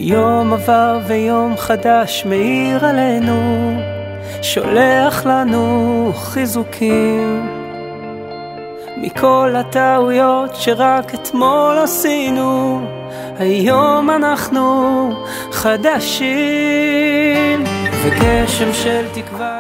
יום עבר ויום חדש מאיר עלינו, שולח לנו חיזוקים מכל הטעויות שרק אתמול עשינו. היום אנחנו חדשים, וגשם של תקווה